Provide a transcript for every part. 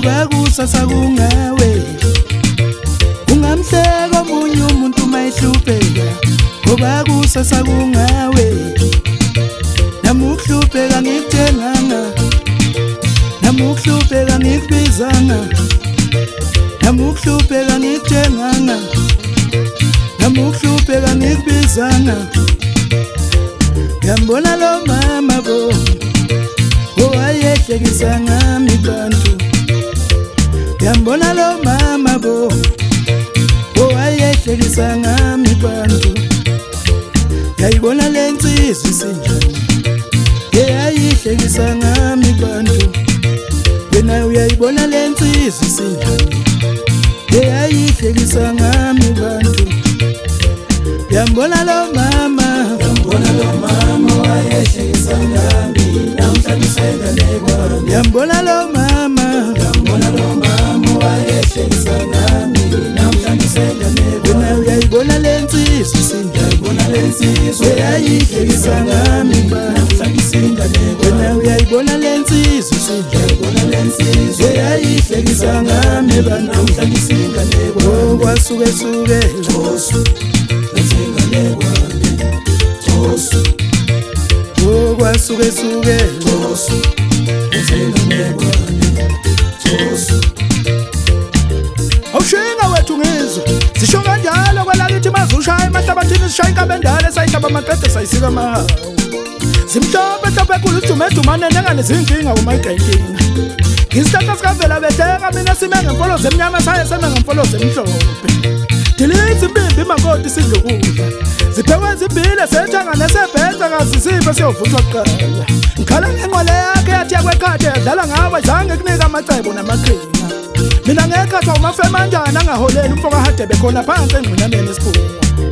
ngoba kusasa kungawe. Ungamhleka omunye umuntu mayihlupheka ngoba kusasa kungawe. Nami ukuhlupheka ngikutshenganga, nami ukuhlupheka ngikubizanga, nami ukuhlupheka ngikutshenganga, nami ukuhlupheka ngikubizanga. Ngiyambona lo mama bo owayehlekisa ngami bantu. Ngiyambona lo mama bo owayehlekisa ngami bantu. Ngiyayibona le nsizwa isinjani eyayihlekisa ngami bantu. Wena uyayibona le nsizwa isinjani eyayihlekisa ngami bantu. Ngiyambona lo mama, ngiyambona lo mama owayehlekisa ngami, namhlanje usenganekwane. Ngiyambona lo mama, ngiyambona lo mama owayehlekisa ngami, namhlanje usenganekwane. Wena uyayibona le nsizwa isinjani, uyayibona le nsizwa eyayihlekisa ngami bantu. Namhlanje usenganekwane. Wena uyayibona le nsizwa isinjani, uyayibona le nsizwa eyayihlekisa ngami bantu. Namhlanje usenganekwane. Oh kwasuke oh kwasuke awushinga wethu ngizwe zisho kanjalo kwelakithi mazushaya emahlabathini sishaya inkabendane sayihlaba amaqede sayisika amahawu. Zimhlophe kulujumedumane nenganezinkinga umayigayinkinga. Ngisithatha sikavela behleka mina sime ngemfolozo emnyama saye seme ngemfolozo emhlophe. Dilithi imbimbi makoti sidle ukudla ziphekwe zibhile sethanga nesebhenza kazisiphe siyovuthwa kuqala. Ngikhala ngenqwele yakhe yathi yakwekhade yadlala ngawe zange kunika amacebo namaqhinga. Mina ngekhathwa umafema kanjani angaholeli umfoka hade bekhona phansi engqinyaneni esiphuma.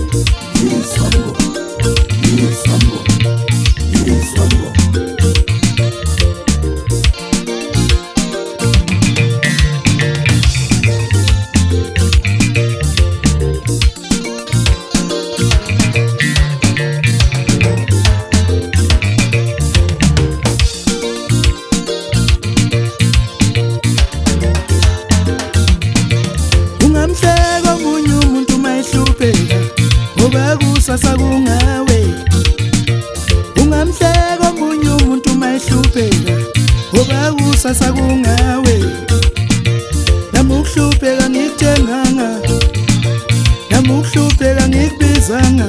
Ungamhleka omunye umuntu mayihlupheka ngoba kusasa kungawe. Ungamhleka omunye umuntu mayihlupheka ngoba kusasa kungawe. Nami ukuhlupheka ngikutshenganga, nami ukuhlupheka ngikubizanga,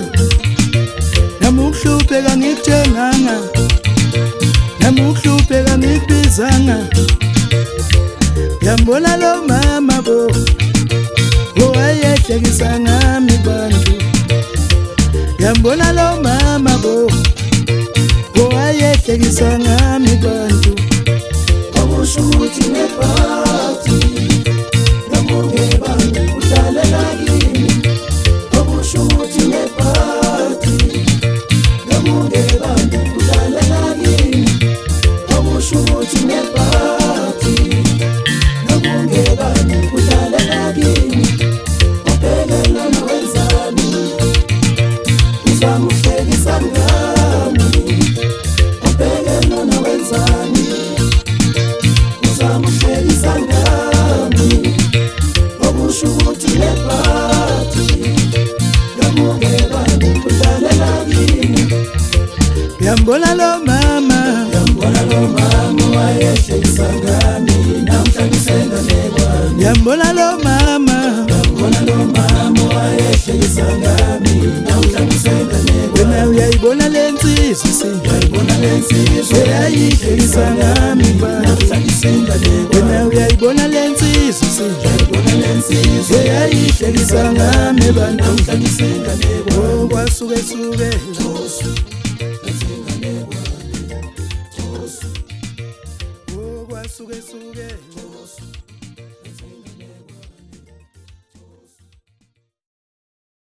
nami ukuhlupheka ngikutshenganga, nami ukuhlupheka ngikubizanga. Ngiyambona lo mama bo owayehlekisa ngami bantu. Ngiyambona lo mama bo owayehlekisa ngami bantu. Akusho ukuthi nebhati ngamunge bantu udlalela kimi. Akusho ukuthi nebhati ngamunge bantu udlalela kimi. Akusho ukuthi nebhati ngamunge bantu udlalela kimi. Ophelela nawenzani uzamuhlekisa ngami. Ophelela nawenzani uzamuhlekisa ngami. Okusho ukuthi lebhati ngamunge bantu udlalela kimi. Ngiyambona lo mama, ngiyambona lo mama owayehlekisa ngami, namhlanje usenganekwane. Ngiyambona lo mama, ngiyambona lo mama owayehlekisa ngami, namhlanje usenganekwane. Wena uyayibona le nsizwa isinjani, uyayibona le nsizwa eyayihlekisa ngami bantu. Namhlanje usenganekwane. Wena uyayibona le nsizwa isinjani, uyayibona le nsizwa eyayihlekisa ngami bantu. Namhlanje usenganekwane. Oh kwasuke oh kwasuke